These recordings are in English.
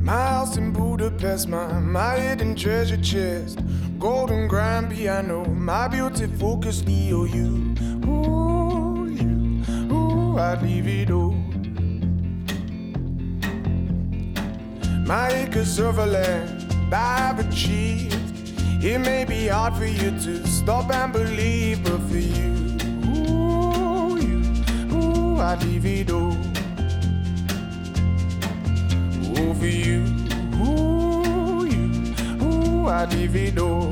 My house in Budapest, my hidden treasure chest, golden grand piano, my beauty focus EOU. Ooh, you, ooh, I'd leave it all. My acres of land I've achieved. It may be hard for you to stop and believe, but for you, ooh, I'd leave it all. Ooh, for you, ooh, I'd leave it all.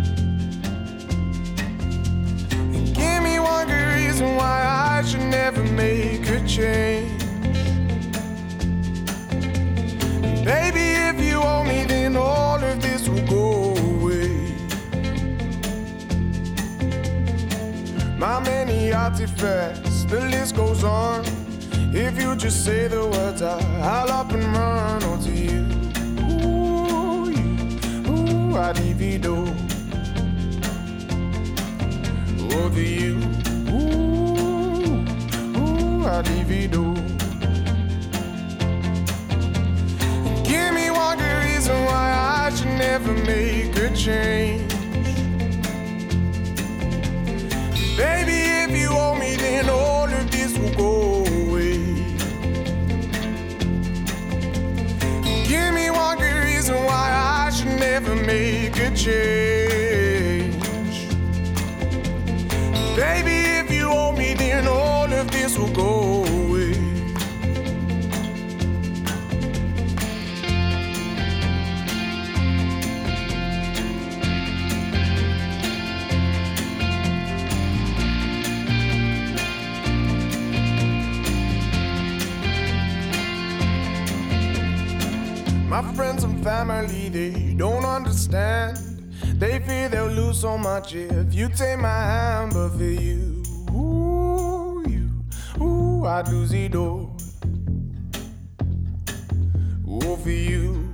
And give me one good reason why I should never make a change. Baby, if you owe me, then all of this will go away. My many artifacts, the list goes on. If you just say the words, I'll up and run onto you. Ooh, I'd divido. Over you. Ooh, I'd divido. Give me one good reason why I should never make a change. Baby, if you owe me, then all of this will go away. Give me one good reason why I should never make a change. Baby, if you owe me, then all of this will go away. My friends and family, they don't understand. They fear they'll lose so much if you take my hand. But for you, ooh, I'd lose it all. Ooh, for you,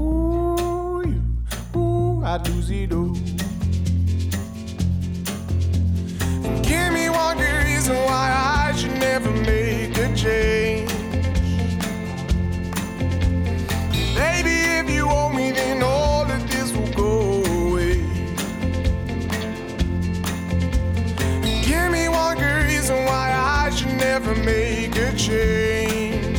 ooh, I'd lose it all. And give me one good reason why I should never make a change. Baby, if you owe me, then all of this will go away. Give me one good reason why I should never make a change.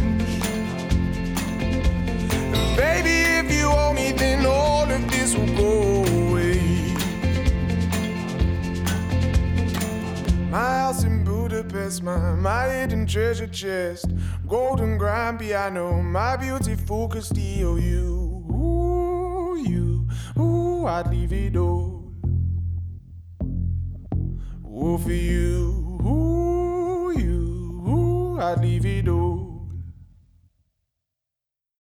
Baby, if you owe me, then all of this will go away. My house in Budapest, my hidden treasure chest, golden grand piano, my beauty focused EOU. Ooh, I'd leave it all. Ooh, for you, ooh, I'd leave it all.